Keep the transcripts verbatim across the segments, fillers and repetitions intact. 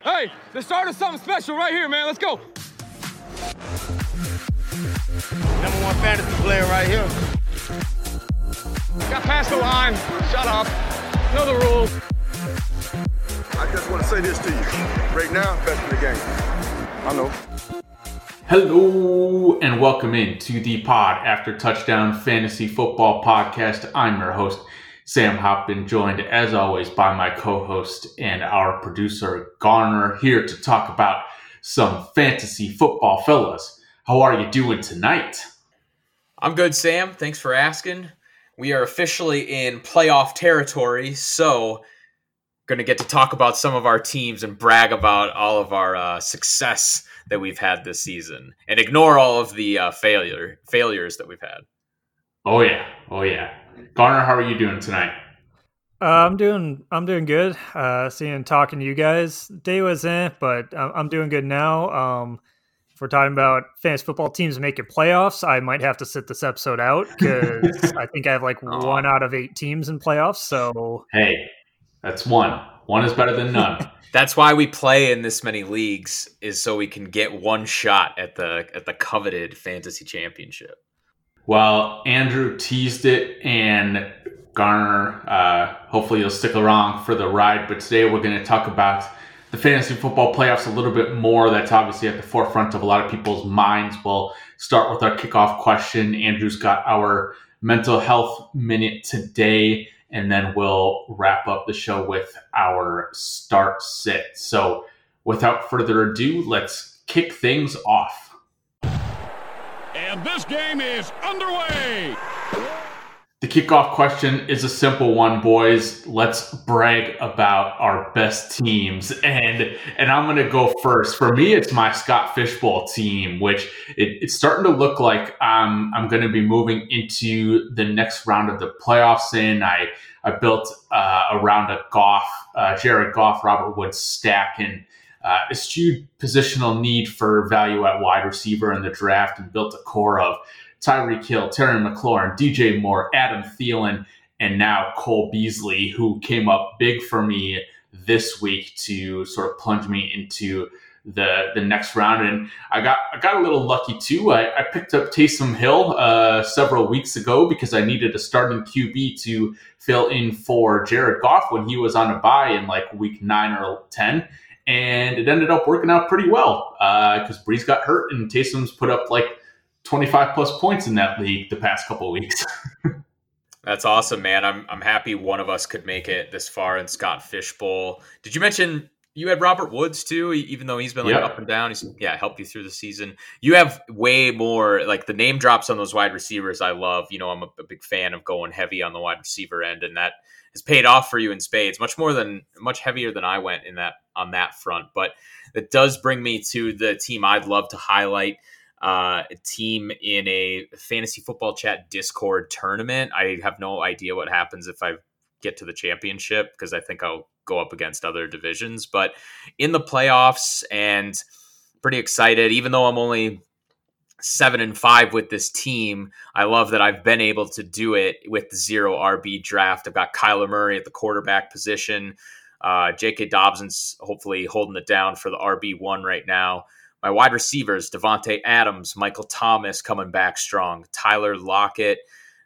Hey, the start of something special right here, man. Let's go. Number one fantasy player right here. Got past the line. Shut up. Know the rules. I just want to say this to you. Right now, best in the game. I know. Hello and welcome in to the Pod After Touchdown Fantasy Football Podcast. I'm your host, Sam Hoppin, joined as always by my co-host and our producer, Garner, here to talk about some fantasy football. Fellas, how are you doing tonight? I'm good, Sam. Thanks for asking. We are officially in playoff territory, so going to get to talk about some of our teams and brag about all of our uh, success that we've had this season and ignore all of the uh, failure failures that we've had. Oh yeah, oh yeah. Garner, how are you doing tonight? Uh, I'm doing I'm doing good. Uh, seeing talking to you guys, day was in, but I'm, I'm doing good now. Um, if we're talking about fantasy football teams making playoffs, I might have to sit this episode out because I think I have like oh. one out of eight teams in playoffs. So hey, that's one. One is better than none. That's why we play in this many leagues, is so we can get one shot at the at the coveted fantasy championship. Well, Andrew teased it, and Garner, uh, hopefully you'll stick around for the ride. But today we're going to talk about the fantasy football playoffs a little bit more. That's obviously at the forefront of a lot of people's minds. We'll start with our kickoff question. Andrew's got our mental health minute today, and then we'll wrap up the show with our start sit. So without further ado, let's kick things off. And this game is underway. The kickoff question is a simple one, boys. Let's brag about our best teams. And and I'm going to go first. For me, it's my Scott Fishbowl team, which it, it's starting to look like um, I'm going to be moving into the next round of the playoffs in. I, I built uh, around a Goff, uh, Jared Goff, Robert Woods stack, and Uh, eschewed positional need for value at wide receiver in the draft and built a core of Tyreek Hill, Terry McLaurin, D J Moore, Adam Thielen, and now Cole Beasley, who came up big for me this week to sort of plunge me into the the next round. And I got I got a little lucky too. I, I picked up Taysom Hill uh, several weeks ago because I needed a starting Q B to fill in for Jared Goff when he was on a bye in like week nine or ten. And it ended up working out pretty well because uh, Breeze got hurt and Taysom's put up like twenty-five plus points in that league the past couple of weeks. That's awesome, man. I'm I'm happy one of us could make it this far in Scott Fishbowl. Did you mention you had Robert Woods too, even though he's been like yep. up and down? He's yeah, helped you through the season. You have way more, like the name drops on those wide receivers I love. You know, I'm a, a big fan of going heavy on the wide receiver end, and that has paid off for you in spades, much more than, much heavier than I went in that, on that front. But that does bring me to the team I'd love to highlight, uh, a team in a fantasy football chat Discord tournament. I have no idea what happens if I get to the championship, because I think I'll go up against other divisions, but in the playoffs, and pretty excited, even though I'm only seven and five with this team. I love that I've been able to do it with the zero R B draft. I've got Kyler Murray at the quarterback position. Uh, J K. Dobbson's hopefully holding it down for the R B one right now. My wide receivers, Devontae Adams, Michael Thomas coming back strong, Tyler Lockett,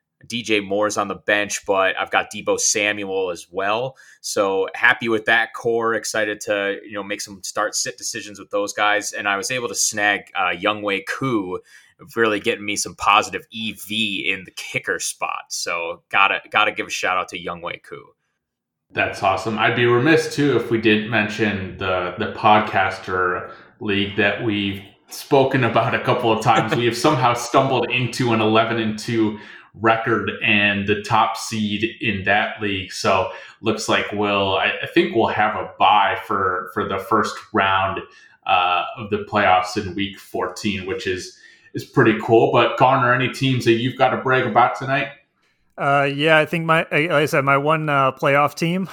D J Moore's on the bench, but I've got Deebo Samuel as well. So happy with that core. Excited to, you know, make some start sit decisions with those guys. And I was able to snag uh, Younghoe Koo, really getting me some positive E V in the kicker spot. So gotta gotta give a shout out to Younghoe Koo. That's awesome. I'd be remiss too if we didn't mention the the podcaster league that we've spoken about a couple of times. We have somehow stumbled into an eleven and two record and the top seed in that league. So looks like we'll, I, I think we'll have a bye for, for the first round uh, of the playoffs in week fourteen, which is, is pretty cool. But Garner, any teams that you've got to brag about tonight? Uh, yeah, I think my, like I said, my one uh, playoff team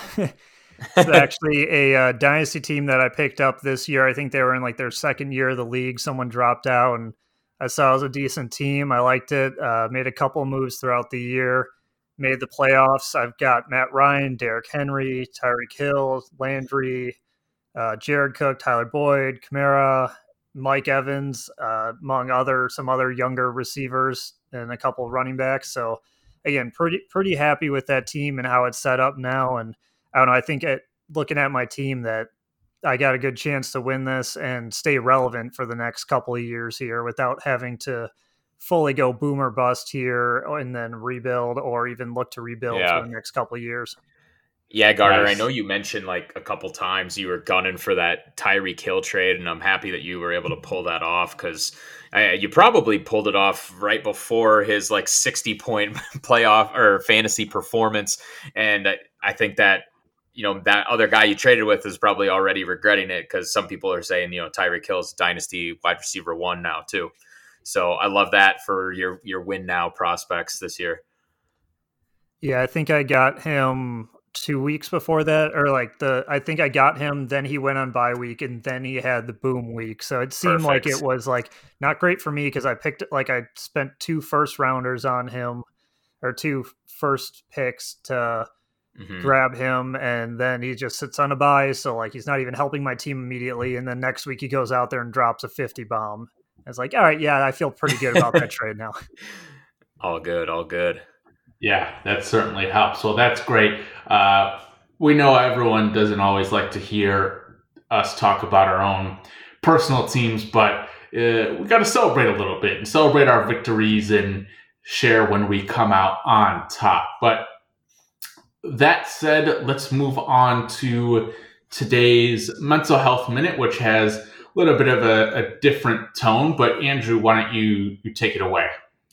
is actually a uh, dynasty team that I picked up this year. I think they were in like their second year of the league. Someone dropped out, and I saw it was a decent team. I liked it. Uh, made a couple moves throughout the year. Made the playoffs. I've got Matt Ryan, Derrick Henry, Tyreek Hill, Landry, uh, Jared Cook, Tyler Boyd, Kamara, Mike Evans, uh, among other some other younger receivers and a couple of running backs. So again, pretty pretty happy with that team and how it's set up now. And I don't know, I think at, looking at my team that I got a good chance to win this and stay relevant for the next couple of years here without having to fully go boom or bust here and then rebuild or even look to rebuild yeah. for the next couple of years. Yeah, Gardner, nice. I know you mentioned like a couple times you were gunning for that Tyreek Hill trade, and I'm happy that you were able to pull that off because you probably pulled it off right before his like sixty point playoff or fantasy performance. And I, I think that, you know, that other guy you traded with is probably already regretting it because some people are saying, you know, Tyreek Hill's dynasty wide receiver one now too. So I love that for your, your win now prospects this year. Yeah, I think I got him two weeks before that, or like the, I think I got him, then he went on bye week and then he had the boom week. So it seemed Perfect. like it was like not great for me because I picked it, like I spent two first rounders on him or two first picks to mm-hmm. grab him. And then he just sits on a bye. So like, he's not even helping my team immediately. And then next week he goes out there and drops a fifty bomb. It's like, all right, yeah, I feel pretty good about that trade now. All good. All good. Yeah, that certainly helps. Well, that's great. Uh, we know everyone doesn't always like to hear us talk about our own personal teams, but uh, we got to celebrate a little bit and celebrate our victories and share when we come out on top. But that said, let's move on to today's Mental Health Minute, which has a little bit of a, a different tone. But Andrew, why don't you, you take it away?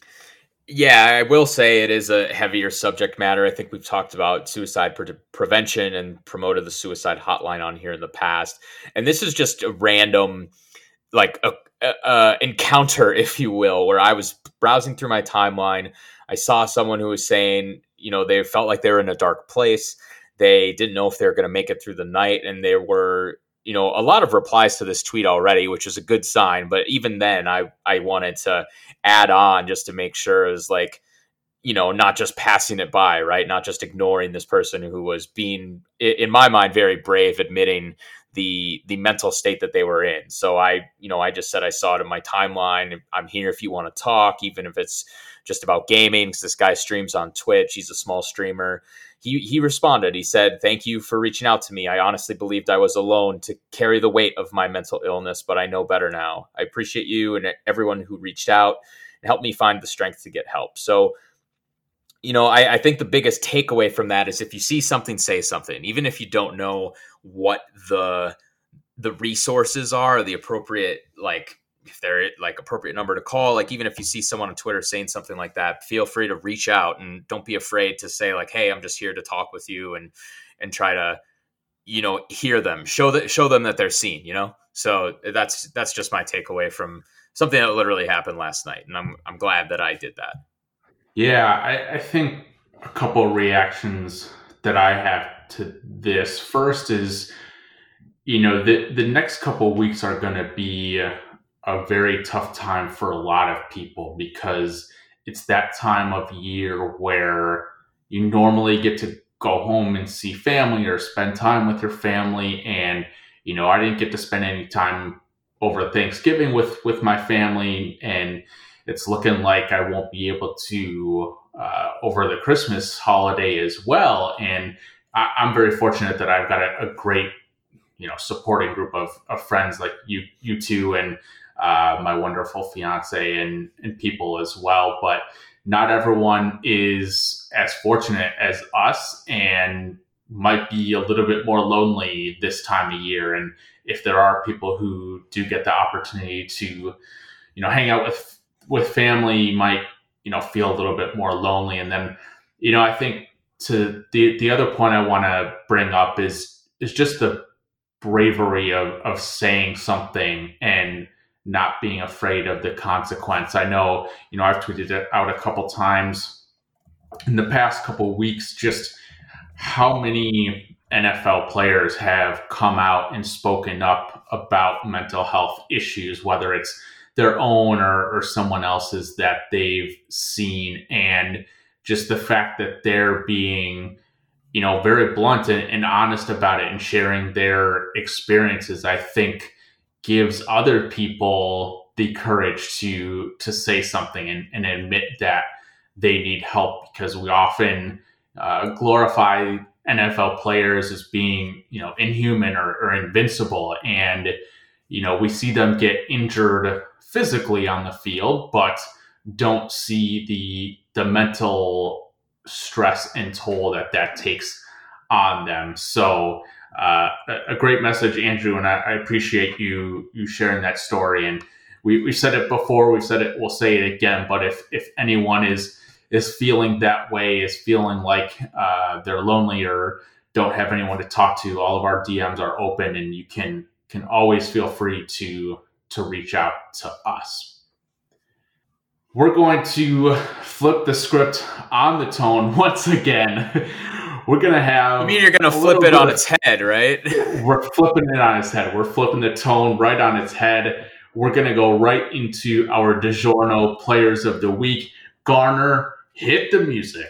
Yeah, I will say it is a heavier subject matter. I think we've talked about suicide pre- prevention and promoted the suicide hotline on here in the past. And this is just a random, like, a, a, a encounter, if you will, where I was browsing through my timeline. I saw someone who was saying, you know, they felt like they were in a dark place. They didn't know if they were going to make it through the night. And there were, you know, a lot of replies to this tweet already, which is a good sign. But even then, I, I wanted to add on just to make sure it was like, you know, not just passing it by, right? Not just ignoring this person who was being, in my mind, very brave, admitting the the mental state that they were in. So I, you know, I just said I saw it in my timeline. I'm here if you want to talk, even if it's just about gaming, because this guy streams on Twitch. He's a small streamer. He he responded. He said, "Thank you for reaching out to me. I honestly believed I was alone to carry the weight of my mental illness, but I know better now. I appreciate you and everyone who reached out and helped me find the strength to get help." So, you know, I, I think the biggest takeaway from that is if you see something, say something, even if you don't know what the the resources are, or the appropriate, like, if they're like appropriate number to call, like even if you see someone on Twitter saying something like that, feel free to reach out and don't be afraid to say like, "Hey, I'm just here to talk with you," and, and try to, you know, hear them, show that, show them that they're seen, you know? So that's, that's just my takeaway from something that literally happened last night. And I'm, I'm glad that I did that. Yeah. I, I think a couple of reactions that I have to this. First is, you know, the, the next couple of weeks are going to be a, a very tough time for a lot of people because it's that time of year where you normally get to go home and see family or spend time with your family. And, you know, I didn't get to spend any time over Thanksgiving with, with my family, and it's looking like I won't be able to uh, over the Christmas holiday as well. And I, I'm very fortunate that I've got a, a great, you know, supporting group of, of friends like you, you two, and uh, my wonderful fiance and, and people as well. But not everyone is as fortunate as us and might be a little bit more lonely this time of year. And if there are people who do get the opportunity to, you know, hang out with, with family, you might, you know, feel a little bit more lonely. And then, you know, I think to the, the other point I want to bring up is, is just the bravery of, of saying something and not being afraid of the consequence. I know, you know, I've tweeted it out a couple times in the past couple of weeks, just how many N F L players have come out and spoken up about mental health issues, whether it's their own or, or someone else's that they've seen. And just the fact that they're being, you know, very blunt and, and honest about it and sharing their experiences, I think gives other people the courage to to say something and, and admit that they need help, because we often uh, glorify N F L players as being, you know, inhuman or, or invincible. And, you know, we see them get injured physically on the field, but don't see the the mental stress and toll that that takes on them. So uh, a great message, Andrew, and I, I appreciate you you sharing that story. And we we said it before, we've said it, we'll say it again. But if if anyone is is feeling that way, is feeling like uh, they're lonely or don't have anyone to talk to, all of our D Ms are open, and you can can always feel free to to reach out to us. We're going to flip the script on the tone once again. We're going to have... You mean you're going to flip it on its head, right? We're flipping it on its head. We're flipping the tone right on its head. We're going to go right into our DiGiorno Players of the Week. Garner, hit the music.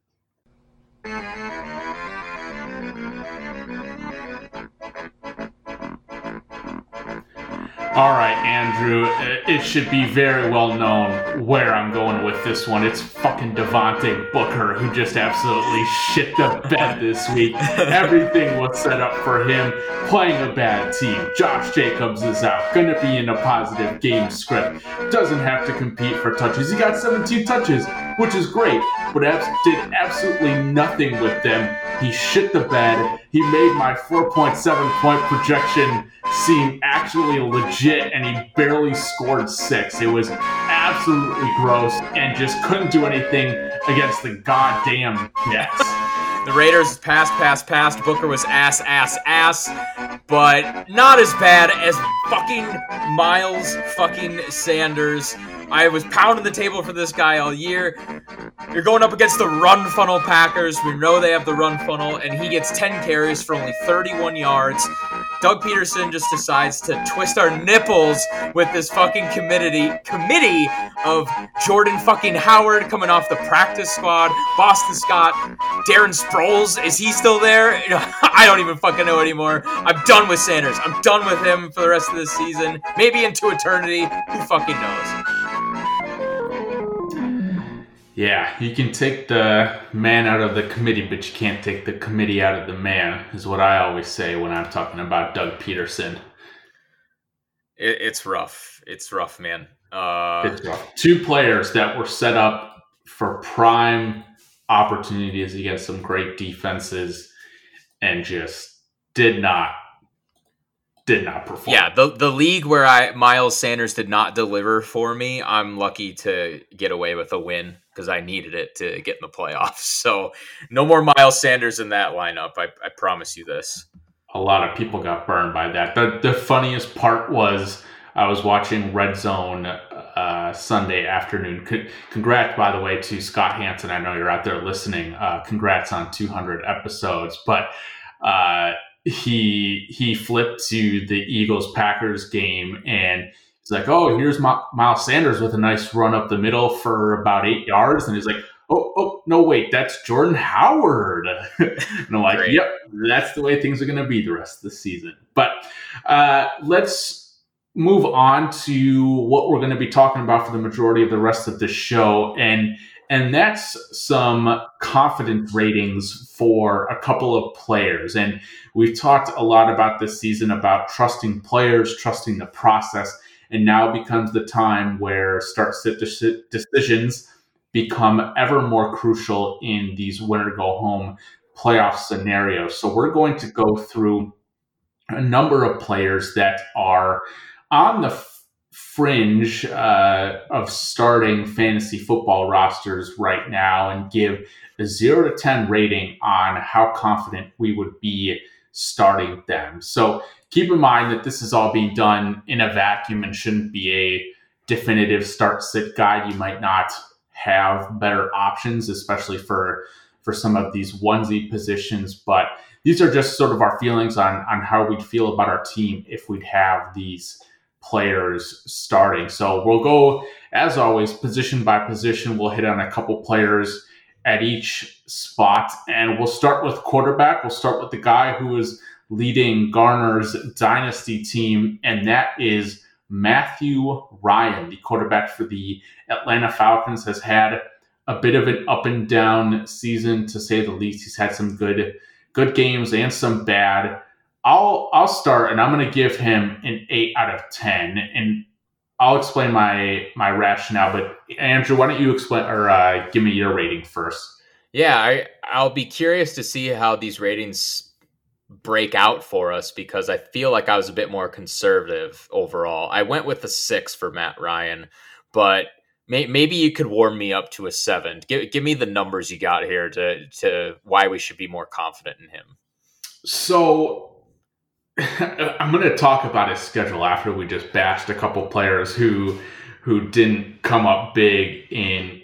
All right, Andrew, it should be very well known where I'm going with this one. It's fucking Devontae Booker, who just absolutely shit the bed this week. Everything was set up for him, playing a bad team. Josh Jacobs is out, going to be in a positive game script. Doesn't have to compete for touches. He got seventeen touches, which is great, but abs- did absolutely nothing with them. He shit the bed. He made my four point seven point projection seem actually legit, and he barely scored six. It was absolutely gross and just couldn't do anything against the goddamn Jets. The Raiders passed, passed, passed. Booker was ass, ass, ass, but not as bad as fucking Miles fucking Sanders. I was pounding the table for this guy all year. You're going up against the run funnel Packers. We know they have the run funnel, and he gets ten carries for only thirty-one yards. Doug Peterson just decides to twist our nipples with this fucking committee committee of Jordan fucking Howard coming off the practice squad, Boston Scott, Darren Sproles, is he still there? I don't even fucking know anymore. I'm done with Sanders. I'm done with him for the rest of this season. Maybe into eternity. Who fucking knows? Yeah, you can take the man out of the committee, but you can't take the committee out of the man, is what I always say when I'm talking about Doug Peterson. It, it's rough. It's rough, man. Uh, it's rough. Two players that were set up for prime opportunities against some great defenses and just did not did not perform. Yeah, the the league where I Miles Sanders did not deliver for me, I'm lucky to get away with a win because I needed it to get in the playoffs. So no more Miles Sanders in that lineup. I, I promise you this. A lot of people got burned by that. The, the funniest part was I was watching Red Zone uh, Sunday afternoon. C- congrats, by the way, to Scott Hansen. I know you're out there listening. Uh, congrats on two hundred episodes. But uh, he he flipped to the Eagles-Packers game, and he's like, oh, here's My- Miles Sanders with a nice run up the middle for about eight yards. And he's like, oh, oh, no, wait, that's Jordan Howard. And I'm like, Great. Yep, that's the way things are going to be the rest of the season. But uh, let's move on to what we're going to be talking about for the majority of the rest of the show. And and that's some confidence ratings for a couple of players. And we've talked a lot about this season about trusting players, trusting the process. And now becomes the time where start-sit decisions become ever more crucial in these winner-go-home playoff scenarios. So we're going to go through a number of players that are on the f- fringe uh, of starting fantasy football rosters right now and give a zero to ten rating on how confident we would be starting them. So keep in mind that this is all being done in a vacuum and shouldn't be a definitive start-sit guide. You might not have better options, especially for for some of these onesie positions. But these are just sort of our feelings on, on how we'd feel about our team if we'd have these players starting. So we'll go, as always, position by position. We'll hit on a couple players at each spot. And we'll start with quarterback. We'll start with the guy who is leading Garner's dynasty team, and that is Matthew Ryan. The quarterback for the Atlanta Falcons has had a bit of an up and down season, to say the least. He's had some good good games and some bad. I'll I'll start, and I'm going to give him an eight out of ten, and I'll explain my my rationale. But Andrew, why don't you explain or uh, give me your rating first? Yeah, I I'll be curious to see how these ratings break out for us, because I feel like I was a bit more conservative overall. I went with a six for Matt Ryan, but may, maybe you could warm me up to a seven. Give give me the numbers you got here to to why we should be more confident in him. So I'm going to talk about his schedule after we just bashed a couple players who who didn't come up big in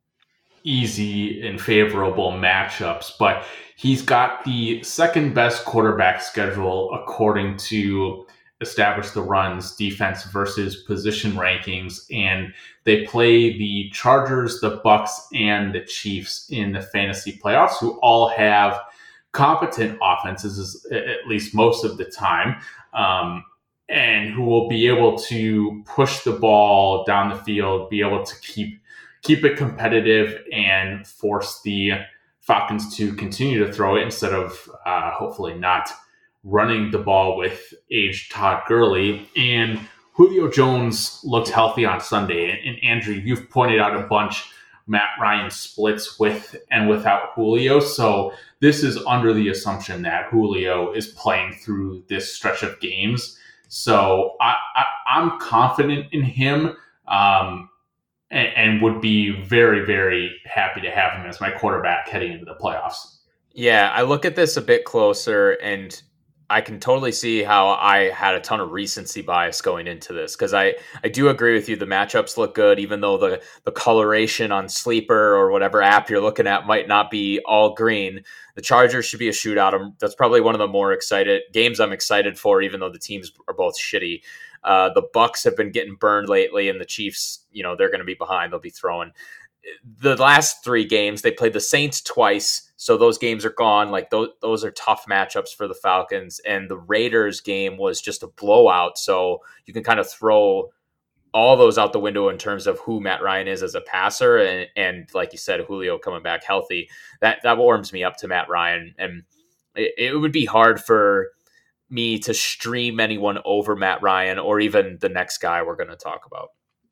easy and favorable matchups, but he's got the second best quarterback schedule according to Establish the Run's defense versus position rankings, and they play the Chargers, the Bucks, and the Chiefs in the fantasy playoffs, who all have competent offenses, at least most of the time, um, and who will be able to push the ball down the field, be able to keep keep it competitive, and force the Falcons to continue to throw it instead of uh, hopefully not running the ball with aged Todd Gurley. And Julio Jones looked healthy on Sunday. And, and Andrew, you've pointed out a bunch Matt Ryan splits with and without Julio. So this is under the assumption that Julio is playing through this stretch of games. So I, I, I'm confident in him. Um, And, and would be very, very happy to have him as my quarterback heading into the playoffs. Yeah, I look at this a bit closer, and I can totally see how I had a ton of recency bias going into this, because I, I do agree with you. The matchups look good, even though the, the coloration on Sleeper or whatever app you're looking at might not be all green. The Chargers should be a shootout. That's probably one of the more excited games I'm excited for, even though the teams are both shitty. Uh, the Bucks have been getting burned lately, and the Chiefs, you know, they're going to be behind. They'll be throwing. The last three games, they played the Saints twice, so those games are gone. Like those, those are tough matchups for the Falcons. And the Raiders game was just a blowout, so you can kind of throw all those out the window in terms of who Matt Ryan is as a passer. And, and like you said, Julio coming back healthy, that that warms me up to Matt Ryan. And it, it would be hard for me to stream anyone over Matt Ryan or even the next guy we're going to talk about.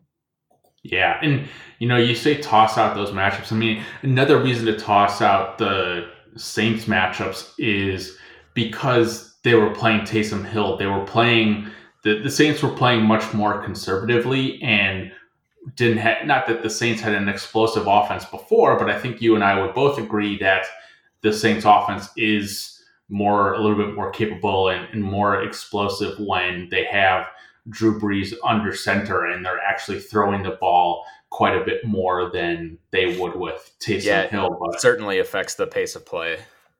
Yeah. And, you know, you say toss out those matchups. I mean, another reason to toss out the Saints matchups is because they were playing Taysom Hill. They were playing, the, the Saints were playing much more conservatively and didn't have, not that the Saints had an explosive offense before, but I think you and I would both agree that the Saints offense is more, a little bit more capable and, and more explosive when they have Drew Brees under center and they're actually throwing the ball quite a bit more than they would with Taysom yeah, Hill. But it certainly affects the pace of play.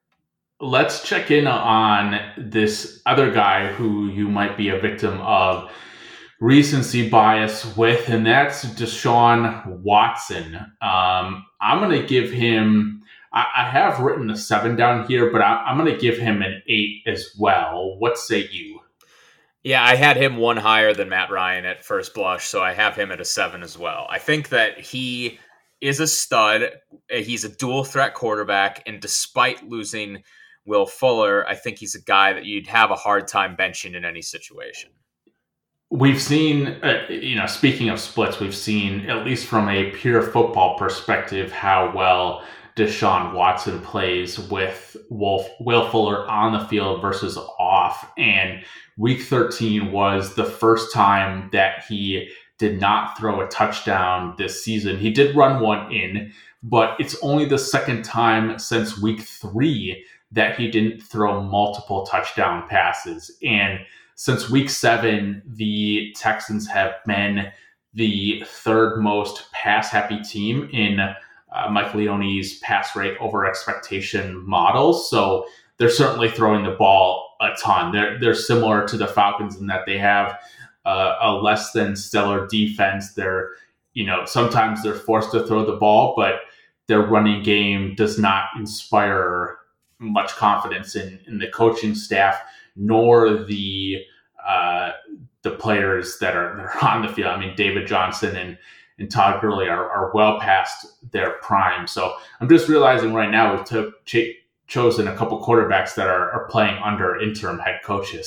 Let's check in on this other guy who you might be a victim of recency bias with, and that's Deshaun Watson. Um, I'm going to give him, I, I have written a seven down here, but I, I'm going to give him an eight as well. What say you? Yeah, I had him one higher than Matt Ryan at first blush, so I have him at a seven as well. I think that he is a stud. He's a dual threat quarterback, and despite losing Will Fuller, I think he's a guy that you'd have a hard time benching in any situation. We've seen, uh, you know, speaking of splits, we've seen, at least from a pure football perspective, how well Deshaun Watson plays with Wolf, Will Fuller on the field versus off. And week thirteen was the first time that he did not throw a touchdown this season. He did run one in, but it's only the second time since week three that he didn't throw multiple touchdown passes. And since week seven, the Texans have been the third most pass-happy team in uh, Mike Leone's pass rate over expectation model. So they're certainly throwing the ball a ton. They're they're similar to the Falcons in that they have uh, a less than stellar defense. They're, you know, sometimes they're forced to throw the ball, but their running game does not inspire much confidence in, in the coaching staff, nor the uh, the players that are, that are on the field. I mean, David Johnson and, and Todd Gurley are, are well past their prime. So I'm just realizing right now we've took, ch- chosen a couple quarterbacks that are, are playing under interim head coaches.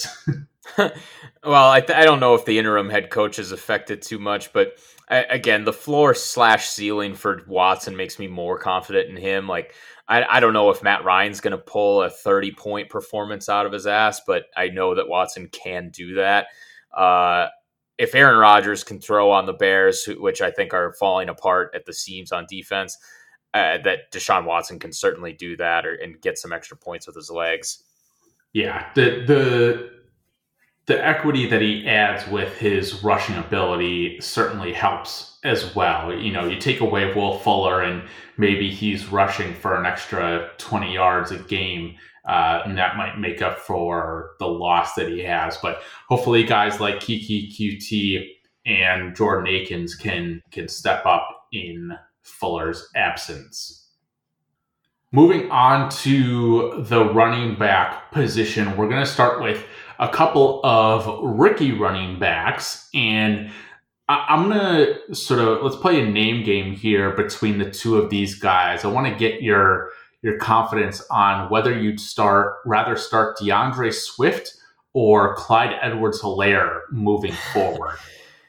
Well, I, th- I don't know if the interim head coach is affected too much, but I, again, the floor slash ceiling for Watson makes me more confident in him. Like, I, I don't know if Matt Ryan's going to pull a thirty point performance out of his ass, but I know that Watson can do that. Uh, if Aaron Rodgers can throw on the Bears, which I think are falling apart at the seams on defense, uh, that Deshaun Watson can certainly do that or and get some extra points with his legs. Yeah, the the the equity that he adds with his rushing ability certainly helps as well. You know, you take away Will Fuller and maybe he's rushing for an extra twenty yards a game, uh, and that might make up for the loss that he has. But hopefully guys like Kiki Q T and Jordan Akins can can step up in Fuller's absence. Moving on to the running back position, we're going to start with a couple of rookie running backs, and I'm going to sort of, let's play a name game here between the two of these guys. I want to get your your confidence on whether you'd start, rather start DeAndre Swift or Clyde Edwards-Helaire moving forward.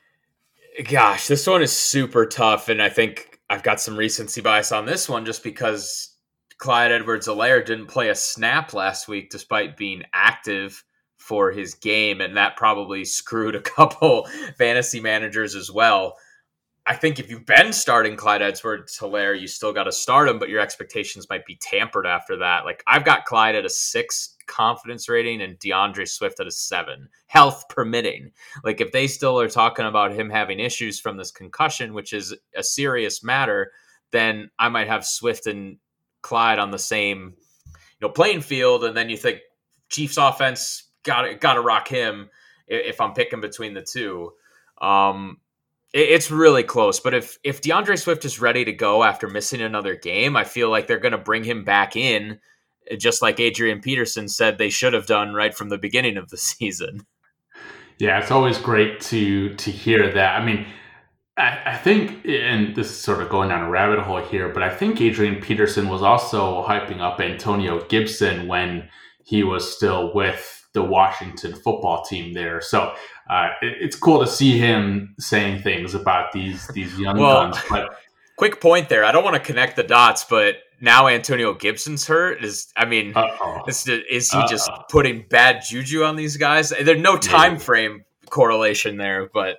Gosh, this one is super tough, and I think I've got some recency bias on this one just because Clyde Edwards-Helaire didn't play a snap last week despite being active for his game, and that probably screwed a couple fantasy managers as well. I think if you've been starting Clyde Edwards-Helaire, you still got to start him, but your expectations might be tampered after that. Like, I've got Clyde at a six confidence rating and DeAndre Swift at a seven, health permitting. Like, if they still are talking about him having issues from this concussion, which is a serious matter, then I might have Swift and Clyde on the same, you know, playing field. And then you think Chiefs offense, got got to rock him if I'm picking between the two. Um, it, it's really close. But if if DeAndre Swift is ready to go after missing another game, I feel like they're going to bring him back in, just like Adrian Peterson said they should have done right from the beginning of the season. Yeah, it's always great to to hear that. I mean, I, I think, and this is sort of going down a rabbit hole here, but I think Adrian Peterson was also hyping up Antonio Gibson when he was still with the Washington football team there. So uh, it, it's cool to see him saying things about these these young well, guns. But quick point there. I don't want to connect the dots, but now Antonio Gibson's hurt. Is I mean, is, is he Uh-oh. just putting bad juju on these guys? There's no time Maybe. frame correlation there, but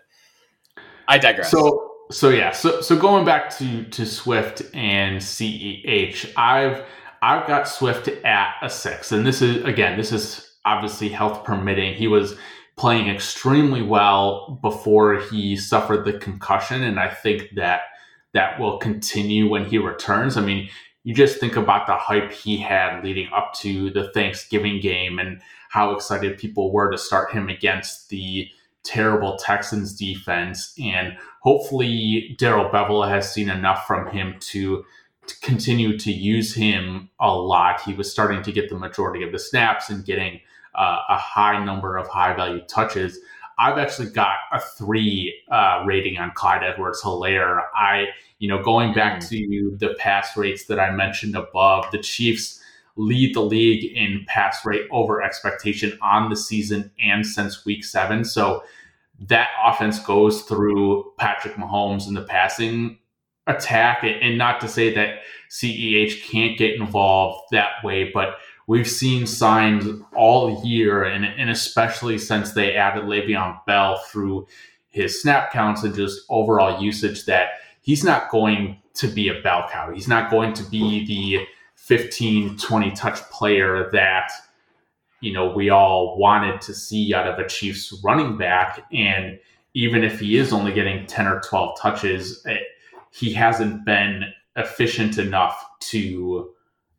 I digress. So so yeah. So so going back to to Swift and C E H, I've I've got Swift at a six, and this is again this is. obviously health permitting. He was playing extremely well before he suffered the concussion, and I think that that will continue when he returns. I mean, you just think about the hype he had leading up to the Thanksgiving game and how excited people were to start him against the terrible Texans defense, and hopefully Darrell Bevell has seen enough from him to to continue to use him a lot. He was starting to get the majority of the snaps and getting uh, a high number of high value touches. I've actually got a three uh, rating on Clyde Edwards-Helaire. I, you know, going back to the pass rates that I mentioned above, the Chiefs lead the league in pass rate over expectation on the season and since week seven. So that offense goes through Patrick Mahomes in the passing attack, and not to say that C E H can't get involved that way, but we've seen signs all year, and, and especially since they added Le'Veon Bell through his snap counts and just overall usage, that he's not going to be a bell cow. He's not going to be the fifteen, twenty touch player that, you know, we all wanted to see out of a Chiefs running back. And even if he is only getting ten or twelve touches, it, he hasn't been efficient enough to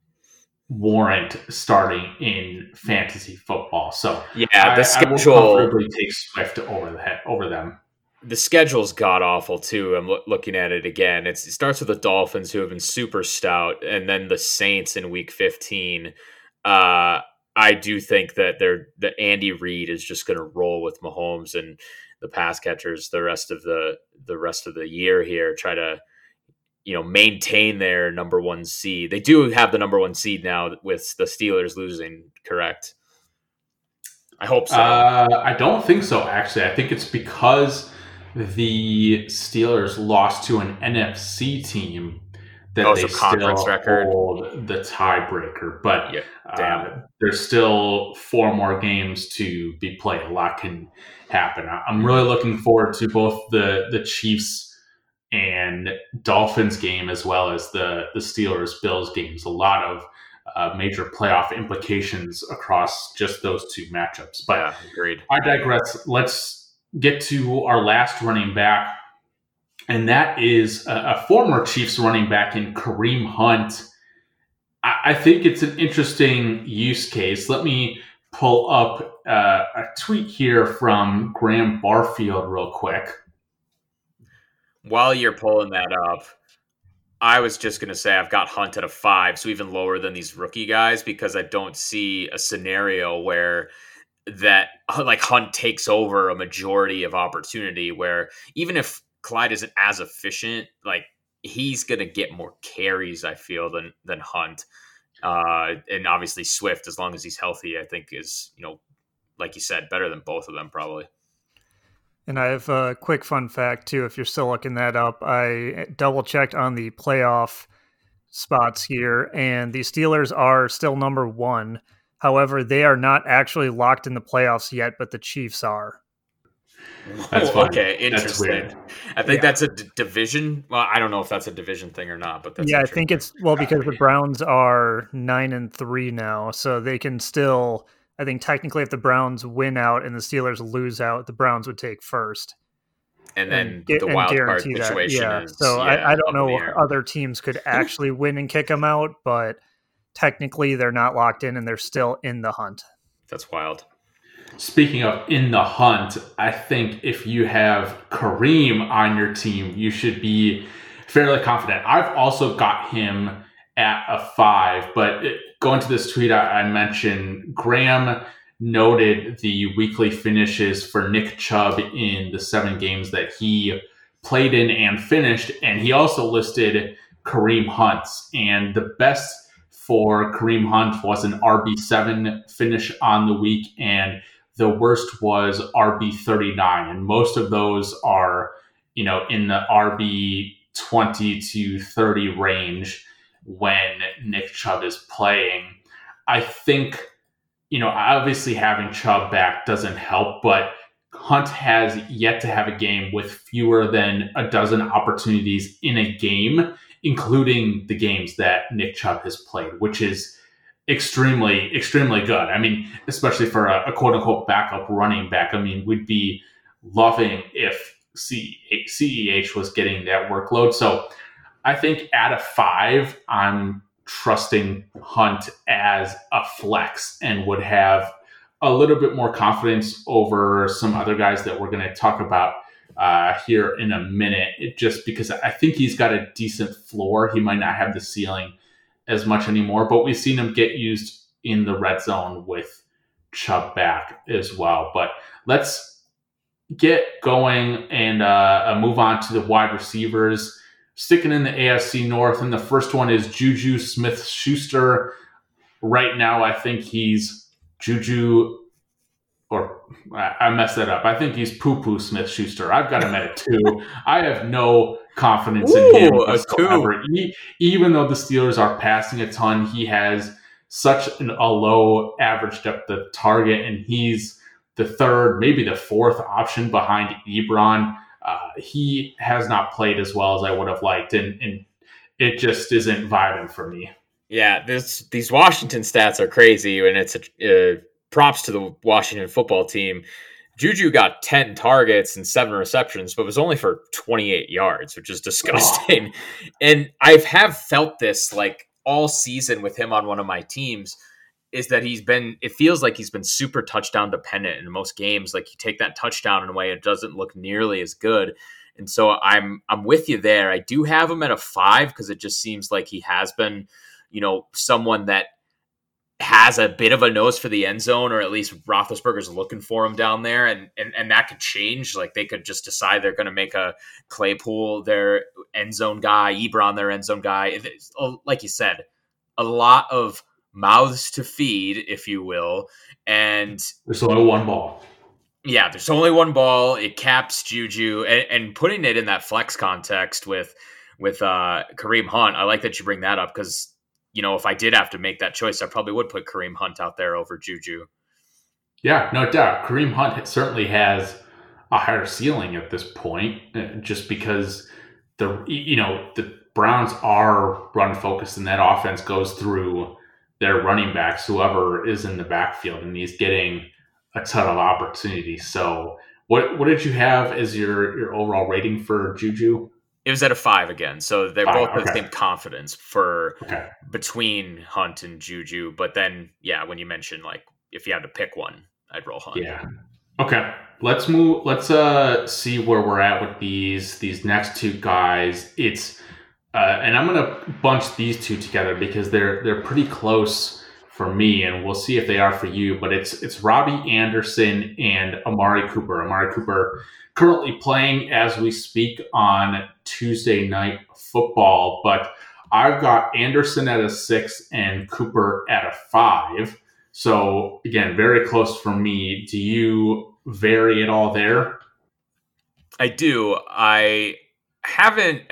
warrant starting in fantasy football. So yeah, the I, schedule I will comfortably take Swift over the over them. the schedule's god awful too. I'm lo- looking at it again. It's, it starts with the Dolphins, who have been super stout, and then the Saints in Week fifteen. Uh, I do think that they're that Andy Reid is just going to roll with Mahomes and the pass catchers the rest of the the rest of the year here. Try to you know maintain their number one seed. They do have the number one seed now with the Steelers losing. Correct? I hope so. Uh, I don't think so. Actually, I think it's because the Steelers lost to an N F C team that oh, they so conference still record. hold the tiebreaker. But yeah, damn. Uh, there's still four more games to be played. A lot can happen. I'm really looking forward to both the the Chiefs and Dolphins game as well as the the Steelers Bills games. A lot of uh, major playoff implications across just those two matchups. But yeah, agreed. I digress. Let's get to our last running back, and that is a, a former Chiefs running back in Kareem Hunt. I, I think it's an interesting use case. Let me pull up uh, a tweet here from Graham Barfield real quick. While you're pulling that up, I was just going to say I've got Hunt at a five, so even lower than these rookie guys, because I don't see a scenario where that like Hunt takes over a majority of opportunity, where even if Clyde isn't as efficient, like he's going to get more carries, I feel, than than Hunt. Uh, and obviously Swift, as long as he's healthy, I think is, you know, like you said, better than both of them probably. And I have a quick fun fact too, if you're still looking that up. I double checked on the playoff spots here, and the Steelers are still number one. However, they are not actually locked in the playoffs yet, but the Chiefs are. That's oh, okay, interesting. That's I think yeah. that's a d- division. Well, I don't know if that's a division thing or not, but that's yeah, I think it's well because the Browns are nine and three now, so they can still. I think technically, if the Browns win out and the Steelers lose out, the Browns would take first. And then and get, the wild card that. situation yeah. is. So yeah, I, I don't know what other teams could actually win and kick them out, but technically they're not locked in and they're still in the hunt. That's wild. Speaking of in the hunt, I think if you have Kareem on your team, you should be fairly confident. I've also got him at a five, but it, going to this tweet I, I mentioned, Graham noted the weekly finishes for Nick Chubb in the seven games that he played in and finished, and he also listed Kareem Hunt's, and the best for Kareem Hunt was an R B seven finish on the week, and the worst was R B thirty-nine, and most of those are, you know, in the R B twenty to thirty range when Nick Chubb is playing. I think, you know, obviously having Chubb back doesn't help, but Hunt has yet to have a game with fewer than a dozen opportunities in a game, including the games that Nick Chubb has played, which is extremely, extremely good. I mean, especially for a, a quote-unquote backup running back. I mean, we'd be loving if C E H was getting that workload. So I think at a five, I'm trusting Hunt as a flex and would have a little bit more confidence over some other guys that we're going to talk about uh, here in a minute, it, just because I think he's got a decent floor. He might not have the ceiling as much anymore, but we've seen him get used in the red zone with Chubb back as well. But let's get going and uh, move on to the wide receivers. Sticking in the A F C North, and the first one is Juju Smith-Schuster. Right now, I think he's Juju, or I messed that up. I think he's Poo-Poo Smith-Schuster. I've got him at a two. I have no confidence Ooh, in him a whatsoever. He, even though the Steelers are passing a ton, he has such an, a low average depth of target, and he's the third, maybe the fourth option behind Ebron. Uh, he has not played as well as I would have liked, and, and it just isn't vibing for me. Yeah, this these Washington stats are crazy, and it's a, uh, props to the Washington football team. Juju got ten targets and seven receptions, but it was only for twenty-eight yards, which is disgusting. Oh. And I have felt this like all season with him on one of my teams. is that he's been, it feels like he's been super touchdown dependent in most games. Like you take that touchdown away, it doesn't look nearly as good. And so I'm, I'm with you there. I do have him at a five because it just seems like he has been, you know, someone that has a bit of a nose for the end zone, or at least Roethlisberger's looking for him down there. And, and, and that could change. Like they could just decide they're going to make a Claypool their end zone guy, Ebron their end zone guy. It's, like you said, a lot of mouths to feed, if you will. And there's only one ball. Yeah, there's only one ball. It caps Juju, and, and putting it in that flex context with with uh, Kareem Hunt. I like that you bring that up because, you know, if I did have to make that choice, I probably would put Kareem Hunt out there over Juju. Yeah, no doubt. Kareem Hunt certainly has a higher ceiling at this point, just because the you know the Browns are run focused, and that offense goes through their running backs, whoever is in the backfield, and he's getting a ton of opportunities. So what what did you have as your, your overall rating for Juju? It was at a five again. So they Five, both have okay. the same confidence for okay. between Hunt and Juju. But then, yeah, when you mentioned, like, if you had to pick one, I'd roll Hunt. Yeah. Okay. Let's move. Let's uh see where we're at with these these next two guys. It's uh, and I'm gonna bunch these two together because they're they're pretty close for me, and we'll see if they are for you. But it's it's Robbie Anderson and Amari Cooper. Amari Cooper currently playing as we speak on Tuesday Night Football, but I've got Anderson at a six and Cooper at a five. So again, very close for me. Do you vary at all there? I do. I haven't.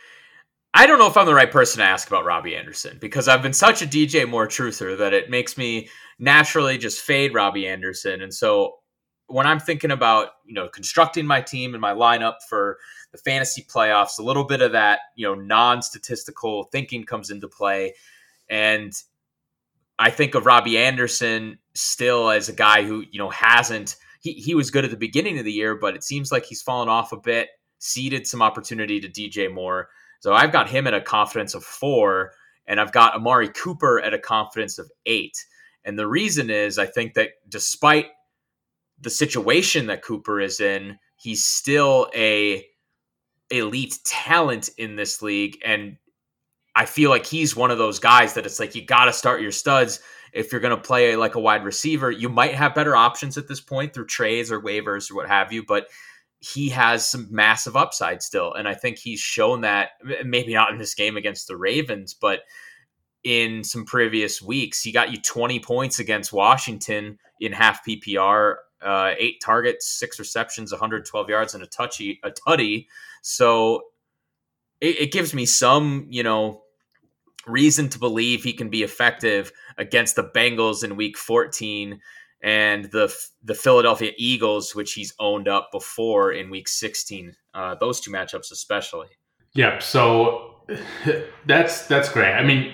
I don't know if I'm the right person to ask about Robbie Anderson because I've been such a D J Moore truther that it makes me naturally just fade Robbie Anderson. And so when I'm thinking about, you know, constructing my team and my lineup for the fantasy playoffs, a little bit of that, you know, non-statistical thinking comes into play. And I think of Robbie Anderson still as a guy who, you know, hasn't, he, he was good at the beginning of the year, but it seems like he's fallen off a bit, ceded some opportunity to D J Moore. So I've got him at a confidence of four, and I've got Amari Cooper at a confidence of eight. And the reason is I think that despite the situation that Cooper is in, he's still a elite talent in this league. And I feel like he's one of those guys that it's like, you got to start your studs. If you're going to play like a wide receiver, you might have better options at this point through trades or waivers or what have you, but he has some massive upside still. And I think he's shown that, maybe not in this game against the Ravens, but in some previous weeks. He got you twenty points against Washington in half P P R, uh, eight targets, six receptions, one hundred twelve yards, and a touchy, a tutty. So it, it gives me some, you know, reason to believe he can be effective against the Bengals in week fourteen and the the Philadelphia Eagles, which he's owned up before in week sixteen. Uh, those two matchups especially. Yep. So that's that's great. I mean,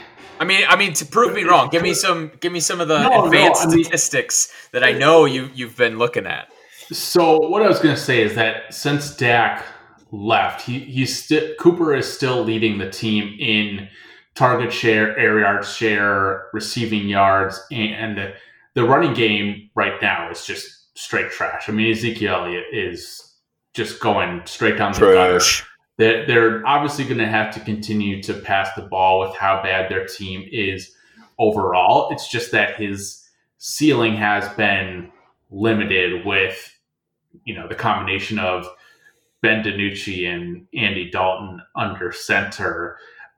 I mean, I mean to prove me wrong, give me some give me some of the no, advanced no, I mean, statistics that I know you you've been looking at. So what I was going to say is that since Dak left, he he's still Cooper is still leading the team in target share, air yards share, receiving yards, and the running game right now is just straight trash. I mean, Ezekiel Elliott is just going straight down the gutter. They're, they're obviously going to have to continue to pass the ball with how bad their team is overall. It's just that his ceiling has been limited with, you know, the combination of Ben DiNucci and Andy Dalton under center.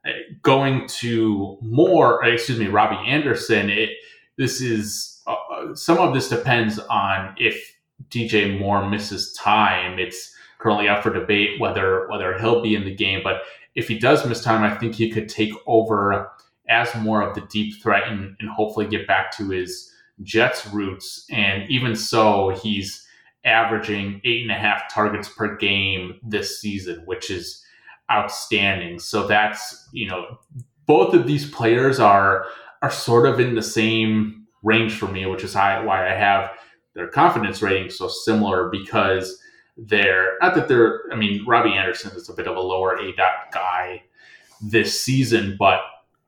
Going to more, excuse me, Robbie Anderson, it, this is, uh, some of this depends on if D J Moore misses time. It's currently up for debate whether whether he'll be in the game. But if he does miss time, I think he could take over as more of the deep threat and, and hopefully get back to his Jets roots. And even so, he's averaging eight and a half targets per game this season, which is outstanding. So that's, you know, both of these players are are sort of in the same range for me, which is why I have their confidence rating so similar, because they're not that they're, I mean, Robbie Anderson is a bit of a lower A DOT guy this season, but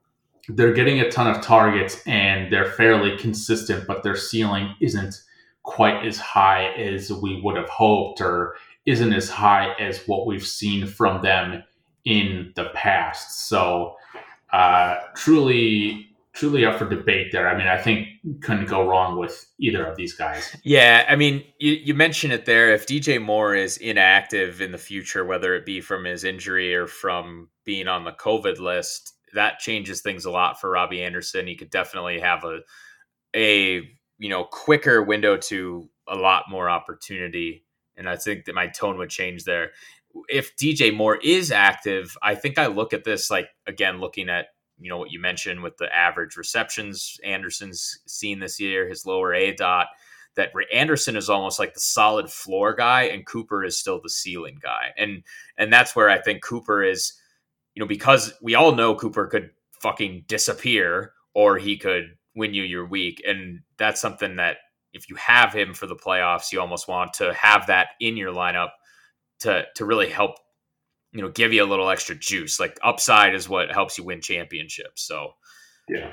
they're getting a ton of targets and they're fairly consistent, but their ceiling isn't quite as high as we would have hoped, or isn't as high as what we've seen from them in the past. So uh, truly, truly up for debate there. I mean, I think couldn't go wrong with either of these guys. Yeah, I mean, you, you mentioned it there. If D J Moore is inactive in the future, whether it be from his injury or from being on the COVID list, that changes things a lot for Robbie Anderson. He could definitely have a, a you know, quicker window to a lot more opportunity. And I think that my tone would change there. If D J Moore is active, I think I look at this like, again, looking at, you know, what you mentioned with the average receptions Anderson's seen this year, his lower A dot, that Anderson is almost like the solid floor guy and Cooper is still the ceiling guy. And, and that's where I think Cooper is, you know, because we all know Cooper could fucking disappear or he could win you your week. And that's something that if you have him for the playoffs, you almost want to have that in your lineup to, to really help, you know, give you a little extra juice. Like upside is what helps you win championships. So, yeah.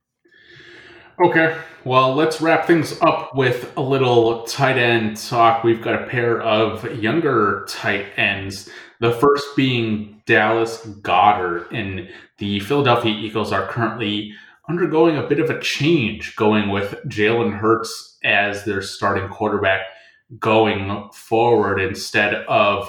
Okay. Well, let's wrap things up with a little tight end talk. We've got a pair of younger tight ends. The first being Dallas Goedert, and the Philadelphia Eagles are currently undergoing a bit of a change, going with Jalen Hurts as their starting quarterback going forward instead of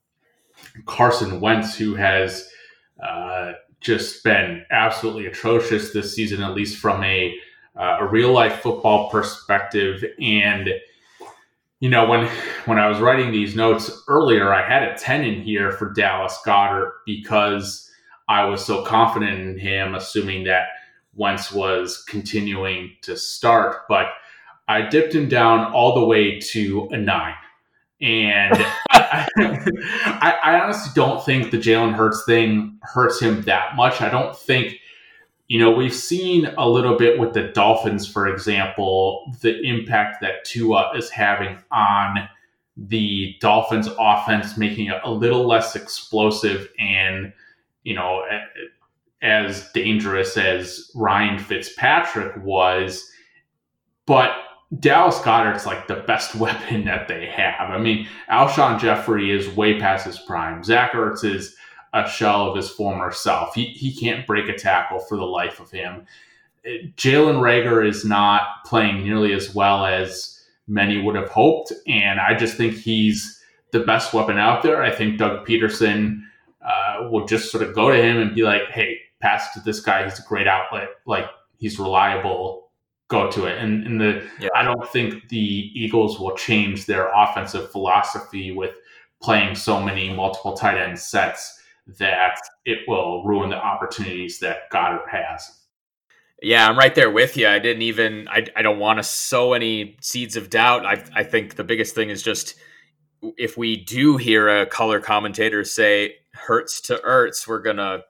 Carson Wentz, who has uh, just been absolutely atrocious this season, at least from a uh, a real life football perspective. And you know, when when I was writing these notes earlier, I had a ten in here for Dallas Goedert because I was so confident in him, assuming that Wentz was continuing to start. But I dipped him down all the way to a nine. And I, I, I honestly don't think the Jalen Hurts thing hurts him that much. I don't think, you know, we've seen a little bit with the Dolphins, for example, the impact that Tua is having on the Dolphins offense, making it a little less explosive and, you know, as dangerous as Ryan Fitzpatrick was. But Dallas Goedert's like the best weapon that they have. I mean, Alshon Jeffrey is way past his prime. Zach Ertz is a shell of his former self. He he can't break a tackle for the life of him. Jalen Reagor is not playing nearly as well as many would have hoped, and I just think he's the best weapon out there. I think Doug Peterson uh, will just sort of go to him and be like, hey, pass to this guy. He's a great outlet. Like, he's reliable. Go to it. And, and the yeah. I don't think the Eagles will change their offensive philosophy with playing so many multiple tight end sets that it will ruin the opportunities that Goedert has. Yeah, I'm right there with you. I didn't even, I, I don't want to sow any seeds of doubt. I, I think the biggest thing is just if we do hear a color commentator say Hurts to Ertz, we're going to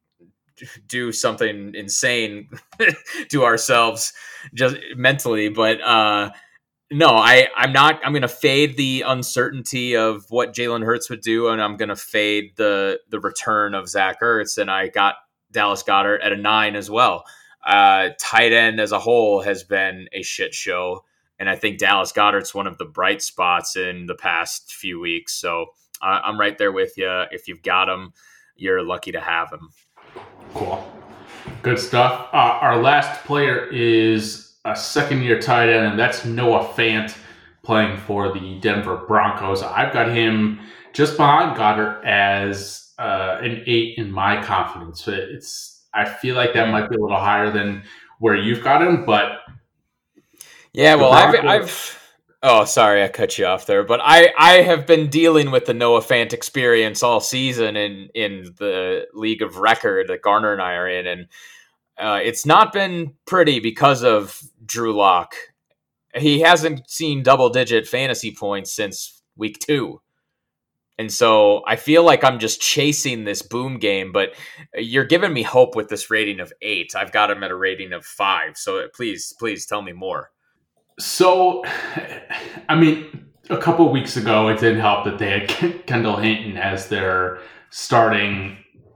do something insane to ourselves just mentally. But uh, no, I, I'm not, I'm going to fade the uncertainty of what Jalen Hurts would do. And I'm going to fade the, the return of Zach Ertz. And I got Dallas Goedert at a nine as well. Uh, tight end as a whole has been a shit show. And I think Dallas Goedert's one of the bright spots in the past few weeks. So uh, I'm right there with you. If you've got him, you're lucky to have him. Cool. Good stuff. Uh, our last player is a second-year tight end, and that's Noah Fant playing for the Denver Broncos. I've got him just behind Goedert as uh, an eight in my confidence. It's I feel like that might be a little higher than where you've got him, but yeah, well, Broncos- I've, I've oh, sorry, I cut you off there, but I, I have been dealing with the Noah Fant experience all season in, in the league of record that Garner and I are in. And uh, it's not been pretty because of Drew Lock. He hasn't seen double digit fantasy points since week two. And so I feel like I'm just chasing this boom game, but you're giving me hope with this rating of eight. I've got him at a rating of five. So please, please tell me more. So, I mean, a couple of weeks ago, it didn't help that they had Kendall Hinton as their starting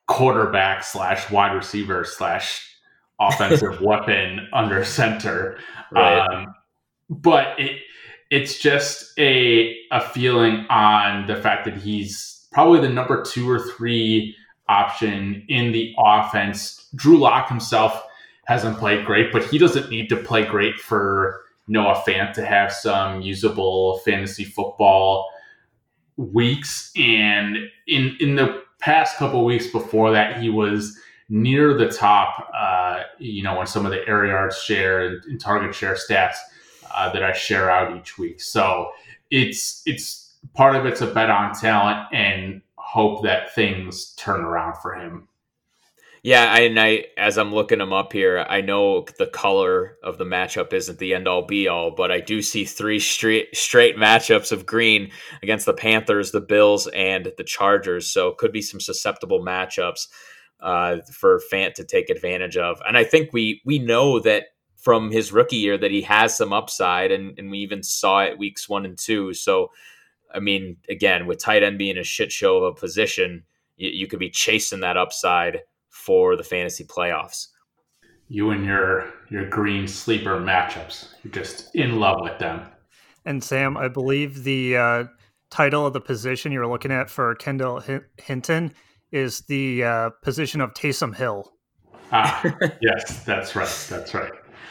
quarterback slash wide receiver slash offensive weapon under center. Right. Um, but it, it's just a a feeling on the fact that he's probably the number two or three option in the offense. Drew Lock himself hasn't played great, but he doesn't need to play great for Noah Fant to have some usable fantasy football weeks. And in in the past couple of weeks before that, he was near the top, uh, you know, on some of the air yards share and, and target share stats uh, that I share out each week. So it's it's part of it's a bet on talent and hope that things turn around for him. Yeah, I, and I, as I'm looking them up here, I know the color of the matchup isn't the end all be all, but I do see three straight straight matchups of green against the Panthers, the Bills, and the Chargers. So it could be some susceptible matchups uh, for Fant to take advantage of. And I think we we know that from his rookie year that he has some upside, and, and we even saw it weeks one and two. So, I mean, again, with tight end being a shit show of a position, you, you could be chasing that upside for the fantasy playoffs. You and your your green sleeper matchups, you're just in love with them. And Sam, I believe the uh, title of the position you're looking at for Kendall Hinton is the uh, position of Taysom Hill. Ah, yes, that's right. That's right.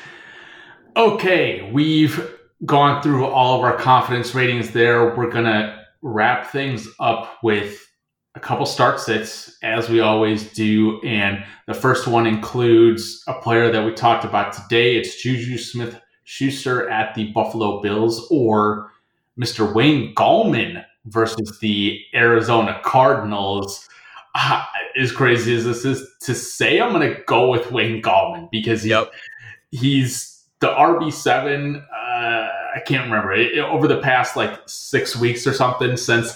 Okay, we've gone through all of our confidence ratings there. We're going to wrap things up with a couple start sits, as we always do. And the first one includes a player that we talked about today. It's Juju Smith-Schuster at the Buffalo Bills, or Mister Wayne Gallman versus the Arizona Cardinals. Uh, as crazy as this is to say, I'm going to go with Wayne Gallman because he, yep. he's the R B seven. Uh, I can't remember it, over the past like six weeks or something since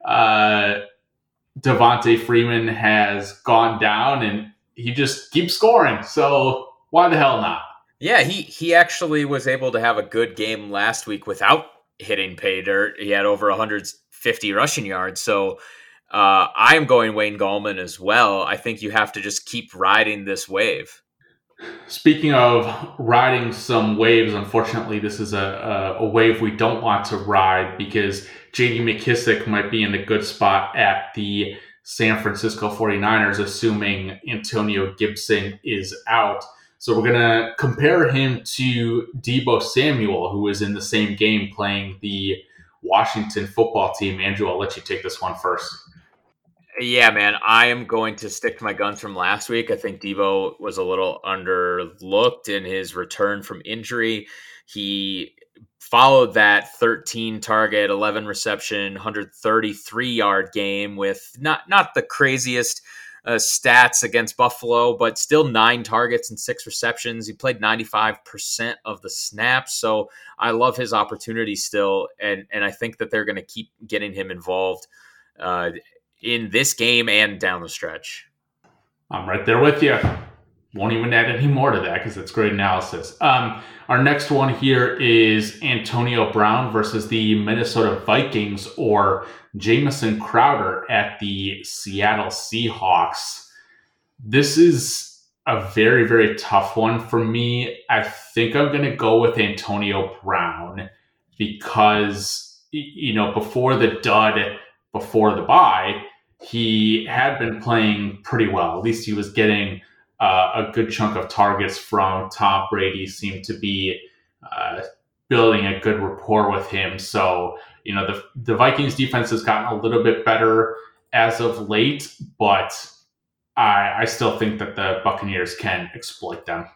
uh, Devontae Freeman has gone down, and he just keeps scoring. So why the hell not? Yeah, he he actually was able to have a good game last week without hitting pay dirt. He had over one hundred fifty rushing yards. So uh, I'm going Wayne Gallman as well. I think you have to just keep riding this wave. Speaking of riding some waves, unfortunately, this is a, a, a wave we don't want to ride because J D McKissic might be in a good spot at the San Francisco forty-niners, assuming Antonio Gibson is out. So we're going to compare him to Deebo Samuel, who is in the same game playing the Washington football team. Andrew, I'll let you take this one first. Yeah, man, I am going to stick to my guns from last week. I think Deebo was a little underlooked in his return from injury. He followed that thirteen target, eleven reception, one hundred thirty-three yard game with not, not the craziest uh, stats against Buffalo, but still nine targets and six receptions. He played ninety-five percent of the snaps. So I love his opportunity still. And, and I think that they're going to keep getting him involved uh, in this game and down the stretch. I'm right there with you. Won't even add any more to that because that's great analysis. Um, our next one here is Antonio Brown versus the Minnesota Vikings, or Jamison Crowder at the Seattle Seahawks. This is a very, very tough one for me. I think I'm going to go with Antonio Brown because, you know, before the dud, before the bye, he had been playing pretty well. At least he was getting uh, a good chunk of targets from Tom Brady, seemed to be uh, building a good rapport with him. So, you know, the, the Vikings defense has gotten a little bit better as of late, but I, I still think that the Buccaneers can exploit them.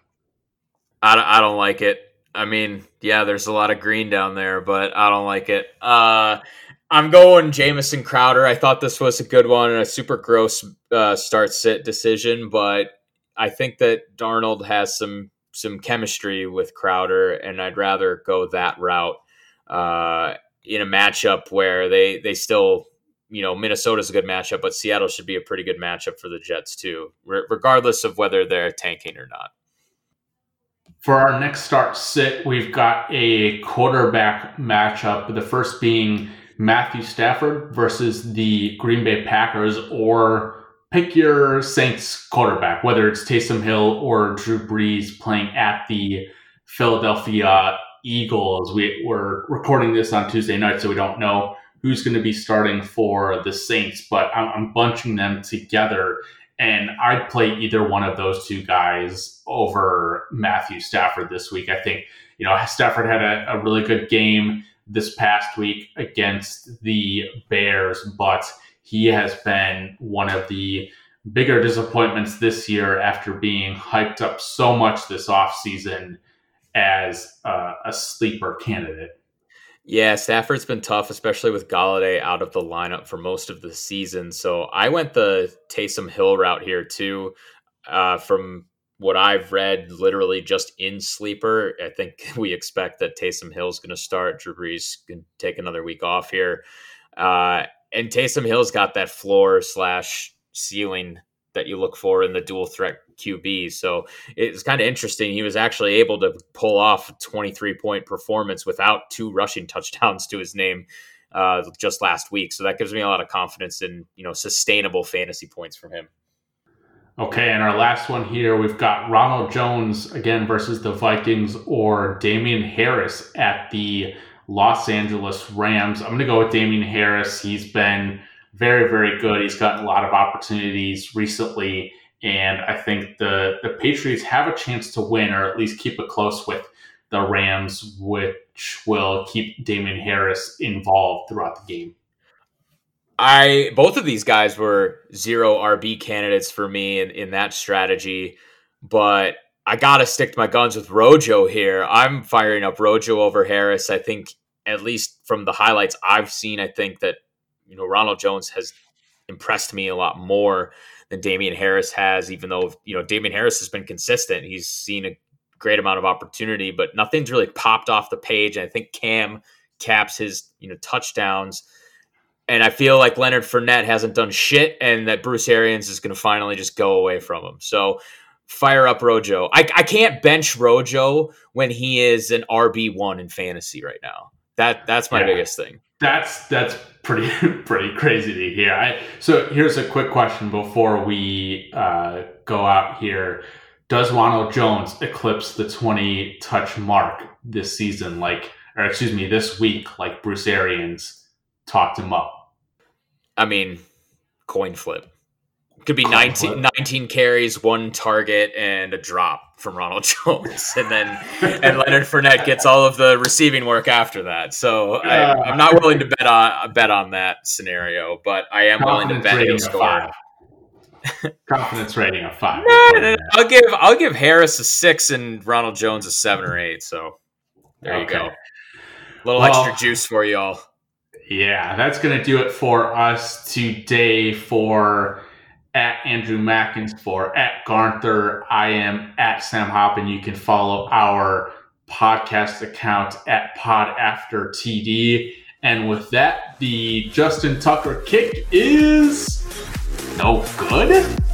I don't, I don't like it. I mean, yeah, there's a lot of green down there, but I don't like it. Uh, I'm going Jamison Crowder. I thought this was a good one and a super gross uh, start-sit decision, but I think that Darnold has some some chemistry with Crowder, and I'd rather go that route uh, in a matchup where they, they still, you know, Minnesota's a good matchup, but Seattle should be a pretty good matchup for the Jets too, re- regardless of whether they're tanking or not. For our next start-sit, we've got a quarterback matchup, the first being Matthew Stafford versus the Green Bay Packers, or pick your Saints quarterback, whether it's Taysom Hill or Drew Brees playing at the Philadelphia Eagles. We, we're recording this on Tuesday night, so we don't know who's going to be starting for the Saints, but I'm, I'm bunching them together, and I'd play either one of those two guys over Matthew Stafford this week. I think, you know, Stafford had a, a really good game this past week against the Bears, but he has been one of the bigger disappointments this year after being hyped up so much this offseason as uh, a sleeper candidate. Yeah, Stafford's been tough, especially with Golladay out of the lineup for most of the season. So I went the Taysom Hill route here too. Uh, from what I've read, literally just in sleeper, I think we expect that Taysom Hill's going to start. Drew Brees can take another week off here. Uh, and Taysom Hill's got that floor slash ceiling that you look for in the dual threat Q B. So it's kind of interesting. He was actually able to pull off a twenty-three point performance without two rushing touchdowns to his name uh, just last week. So that gives me a lot of confidence in, you know, sustainable fantasy points from him. Okay, and our last one here, we've got Ronald Jones again versus the Vikings or Damian Harris at the Los Angeles Rams. I'm going to go with Damian Harris. He's been very, very good. He's gotten a lot of opportunities recently, and I think the, the Patriots have a chance to win or at least keep it close with the Rams, which will keep Damian Harris involved throughout the game. I both of these guys were zero R B candidates for me in, in that strategy, but I got to stick to my guns with Rojo here. I'm firing up Rojo over Harris. I think, at least from the highlights I've seen, I think that, you know, Ronald Jones has impressed me a lot more than Damian Harris has, even though, you know, Damian Harris has been consistent. He's seen a great amount of opportunity, but nothing's really popped off the page. And I think Cam caps his, you know, touchdowns. And I feel like Leonard Fournette hasn't done shit, and that Bruce Arians is going to finally just go away from him. So fire up Rojo. I, I can't bench Rojo when he is an R B one in fantasy right now. That That's my yeah, biggest thing. That's that's pretty pretty crazy to hear. I, so here's a quick question before we uh, go out here. Does Ronald Jones eclipse the twenty touch mark this season, like, or excuse me, this week, like Bruce Arians talked him up? I mean, coin flip. Could be nineteen, nineteen carries, one target, and a drop from Ronald Jones. And then and Leonard Fournette gets all of the receiving work after that. So uh, I, I'm not willing to bet on bet on that scenario, but I am willing to bet he'll score. Confidence rating of five. No, no, no, I'll give I'll give Harris a six and Ronald Jones a seven or eight. So there okay. you go. A little well, extra juice for y'all. Yeah, that's going to do it for us today. For at Andrew Mackins, for at Garnther, I am at Sam Hoppin. You can follow our podcast account at Pod After T D. And with that, the Justin Tucker kick is no good.